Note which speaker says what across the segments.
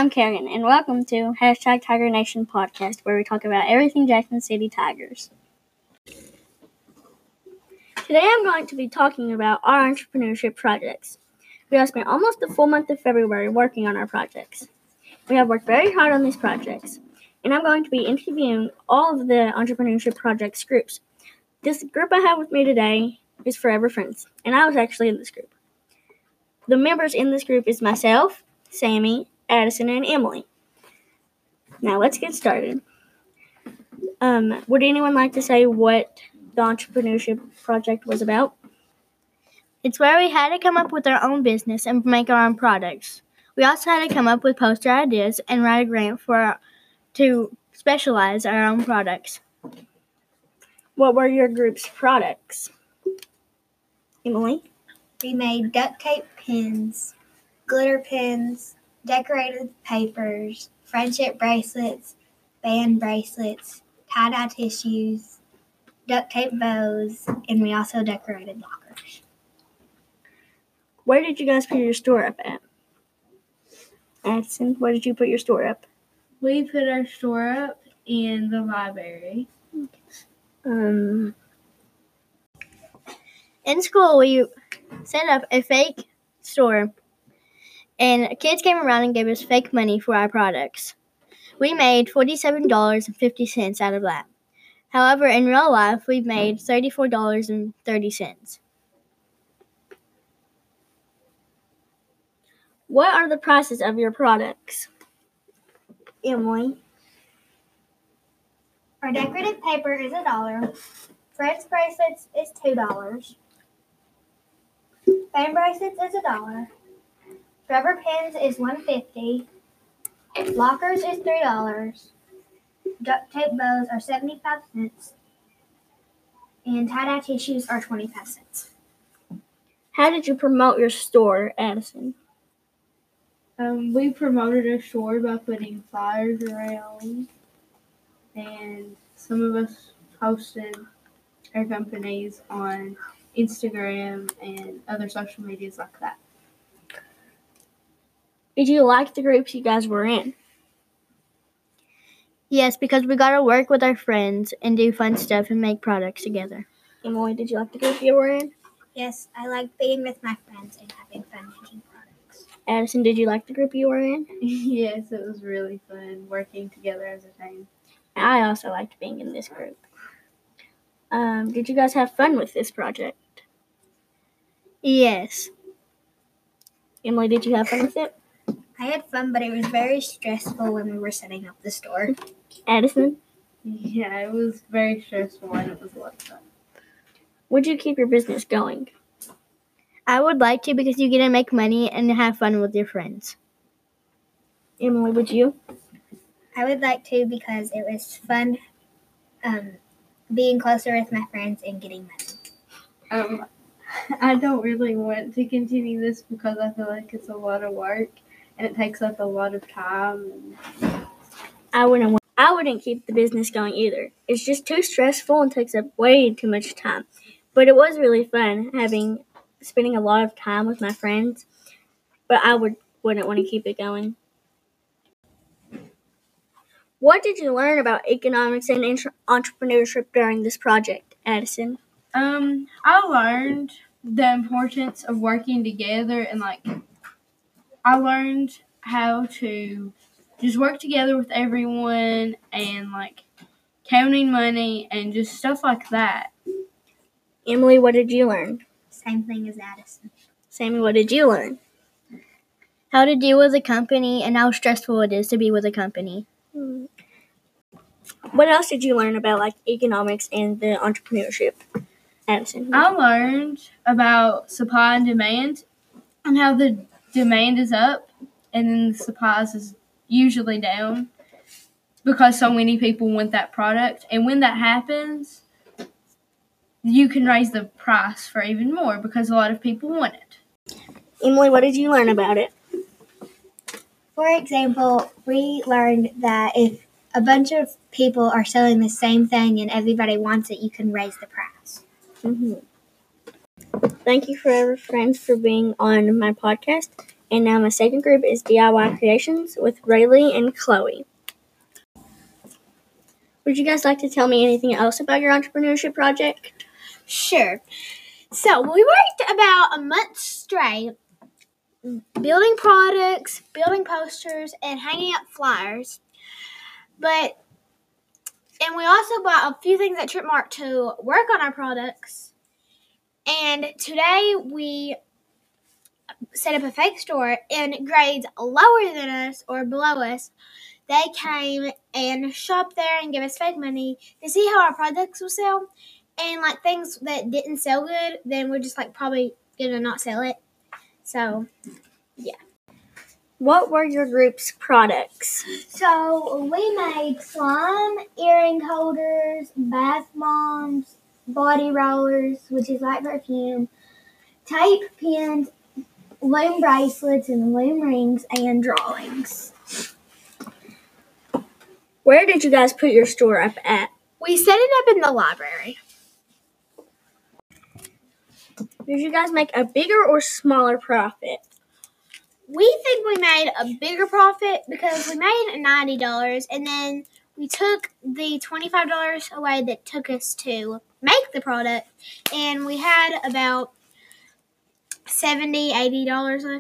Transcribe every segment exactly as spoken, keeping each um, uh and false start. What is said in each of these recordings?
Speaker 1: I'm Karen, and welcome to Hashtag Tiger Nation Podcast, where we talk about everything Jackson City Tigers. Today I'm going to be talking about our entrepreneurship projects. We have spent almost the full month of February working on our projects. We have worked very hard on these projects, and I'm going to be interviewing all of the entrepreneurship projects groups. This group I have with me today is Forever Friends, and I was actually in this group. The members in this group is myself, Sammy, Addison, and Emily. Now let's get started. Um, would anyone like to say what the entrepreneurship project was about?
Speaker 2: It's where we had to come up with our own business and make our own products. We also had to come up with poster ideas and write a grant for our, to specialize our own products.
Speaker 1: What were your group's products? Emily?
Speaker 3: We made duct tape pins, glitter pins, decorated papers, friendship bracelets, band bracelets, tie-dye tissues, duct tape bows, and we also decorated lockers.
Speaker 1: Where did you guys put your store up at? Addison, where did you put your store up?
Speaker 4: We put our store up in the library.
Speaker 1: Um,
Speaker 2: In school, we set up a fake store, and kids came around and gave us fake money for our products. We made forty-seven dollars and fifty cents out of that. However, in real life, we made thirty-four dollars and thirty cents.
Speaker 1: what are the prices of your products? Emily?
Speaker 3: Our decorative paper is a dollar. Friends bracelets is two dollars. Band bracelets is a dollar. Rubber pins is one fifty. Lockers is three dollars. Duct tape bows are seventy-five cents. And tie-dye tissues are twenty-five cents.
Speaker 1: How did you promote your store, Addison?
Speaker 4: Um, we promoted our store by putting flyers around, and some of us posted our companies on Instagram and other social medias like that.
Speaker 1: Did you like the groups you guys were in?
Speaker 2: Yes, because we got to work with our friends and do fun stuff and make products together.
Speaker 1: Emily, did you like the group you were in?
Speaker 3: Yes, I like being with my friends and having fun making products.
Speaker 1: Addison, did you like the group you were in?
Speaker 4: Yes, it was really fun working together as a team.
Speaker 1: I also liked being in this group. Um, did you guys have fun with this project?
Speaker 2: Yes.
Speaker 1: Emily, did you have fun with it?
Speaker 3: I had fun, but it was very stressful when we were setting up the store.
Speaker 1: Addison,
Speaker 4: Yeah, it was very stressful and it was a lot of fun.
Speaker 1: would you keep your business going?
Speaker 2: I would like to because you get to make money and have fun with your friends.
Speaker 1: Emily, would you?
Speaker 3: I would like to because it was fun um, being closer with my friends and getting money.
Speaker 4: Um, I don't really want to continue this because I feel like it's a lot of work and it takes up a lot of time.
Speaker 1: I wouldn't. wa- I wouldn't keep the business going either. It's just too stressful and takes up way too much time. But it was really fun having spending a lot of time with my friends. But I would wouldn't want to keep it going. What did you learn about economics and entre- entrepreneurship during this project, Addison?
Speaker 4: Um, I learned the importance of working together and like I learned how to just work together with everyone and like counting money and just stuff like that.
Speaker 1: Emily, what did you learn?
Speaker 3: Same thing as Addison.
Speaker 1: Sammy, what did you learn?
Speaker 2: How to deal with a company and how stressful it is to be with a company.
Speaker 1: What else did you learn about like economics and the entrepreneurship, Addison?
Speaker 4: I learned about supply and demand and how the demand is up and then the supply is usually down because so many people want that product. And when that happens, you can raise the price for even more because a lot of people want it.
Speaker 1: Emily, what did you learn about it?
Speaker 3: For example, we learned that if a bunch of people are selling the same thing and everybody wants it, you can raise the price.
Speaker 1: Mm-hmm. Thank you, Forever Friends, for being on my podcast. And now my second group is D I Y Creations with Rayleigh and Chloe. Would you guys like to tell me anything else about your entrepreneurship project?
Speaker 3: Sure. So we worked about a month straight building products, building posters, and hanging up flyers. But, and we also bought a few things at Tripmark to work on our products. And today we set up a fake store, and grades lower than us or below us, they came and shopped there and gave us fake money to see how our products will sell. And like things that didn't sell good, then we're just like probably gonna not sell it. So, yeah.
Speaker 1: What were your group's products?
Speaker 3: So we made slime, earring holders, bath bombs, body rollers, which is like perfume, tape pins, loom bracelets, and loom rings, and drawings.
Speaker 1: Where did you guys put your store up at?
Speaker 3: We set it up in the library.
Speaker 1: Did you guys make a bigger or smaller profit?
Speaker 3: We think we made a bigger profit because we made ninety dollars, and then we took the twenty-five dollars away that took us to make the product, and we had about seventy dollars, eighty dollars left.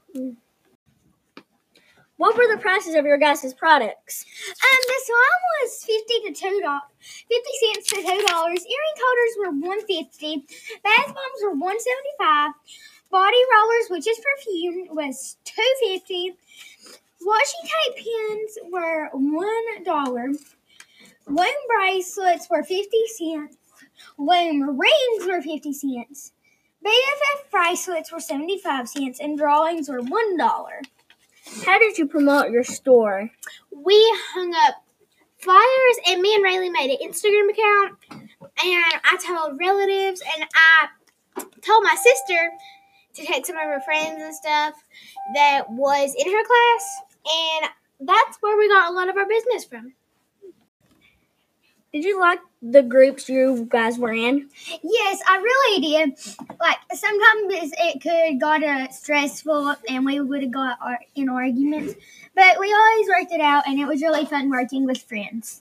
Speaker 1: What were the prices of your guys' products?
Speaker 3: Um, the slime was fifty to two dollars, fifty cents to two dollars. Earring holders were one fifty. Bath bombs were one seventy-five. Body rollers, which is perfume, was two fifty. Washi tape pins were one dollar. Loom bracelets were fifty cents. Loom rings were fifty cents. B F F bracelets were seventy-five cents, and drawings were one dollar.
Speaker 1: How did you promote your store?
Speaker 3: We hung up flyers, and me and Rayleigh made an Instagram account, and I told relatives, and I told my sister to take some of her friends and stuff that was in her class, and that's where we got a lot of our business from.
Speaker 1: Did you like the groups you guys were in?
Speaker 3: Yes, I really did. Like, sometimes it could got uh, stressful, and we would have got ar- in arguments, but we always worked it out, and it was really fun working with friends.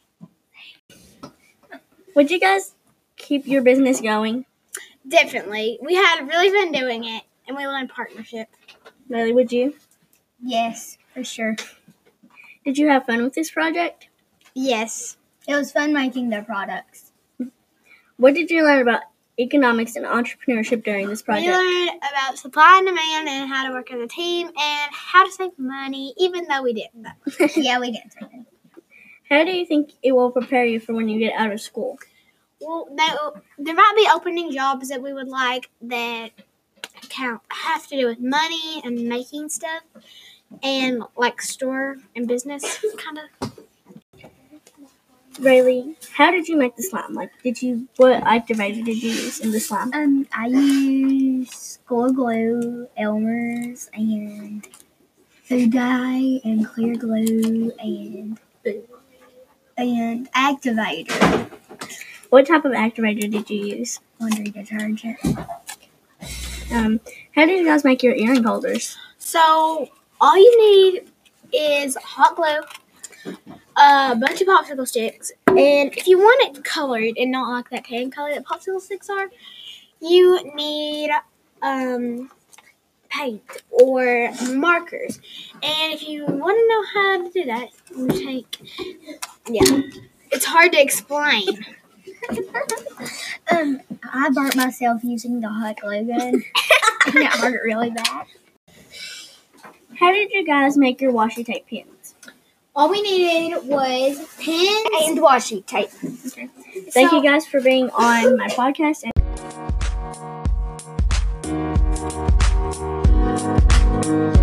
Speaker 1: Would you guys keep your business going?
Speaker 3: Definitely. We had really fun doing it, and we learned partnership.
Speaker 1: Really, would you?
Speaker 3: Yes, for sure.
Speaker 1: Did you have fun with this project?
Speaker 3: Yes. It was fun making their products.
Speaker 1: What did you learn about economics and entrepreneurship during this project?
Speaker 3: We learned about supply and demand and how to work as a team and how to save money, even though we didn't. Yeah, we didn't save money.
Speaker 1: How do you think it will prepare you for when you get out of school?
Speaker 3: Well, there, there might be opening jobs that we would like that count, have to do with money and making stuff and like store and business kind of.
Speaker 1: Rayleigh, how did you make the slime? Like, did you, what activator did you use in the slime?
Speaker 3: Um, I used Gold Glue, Elmer's, and food dye, and clear glue, and and activator.
Speaker 1: What type of activator did you use?
Speaker 3: Laundry detergent.
Speaker 1: Um, how did you guys make your earring holders?
Speaker 3: So all you need is hot glue, a bunch of popsicle sticks, and if you want it colored and not like that tan color that popsicle sticks are, you need um, paint or markers. And if you want to know how to do that, you take, yeah, it's hard to explain. um, I burnt myself using the hot glue gun. And it hurt really bad.
Speaker 1: How did you guys make your washi tape pins?
Speaker 3: All we needed was pins and washi tape.
Speaker 1: Okay. Thank
Speaker 3: So-
Speaker 1: you guys for being on my podcast. And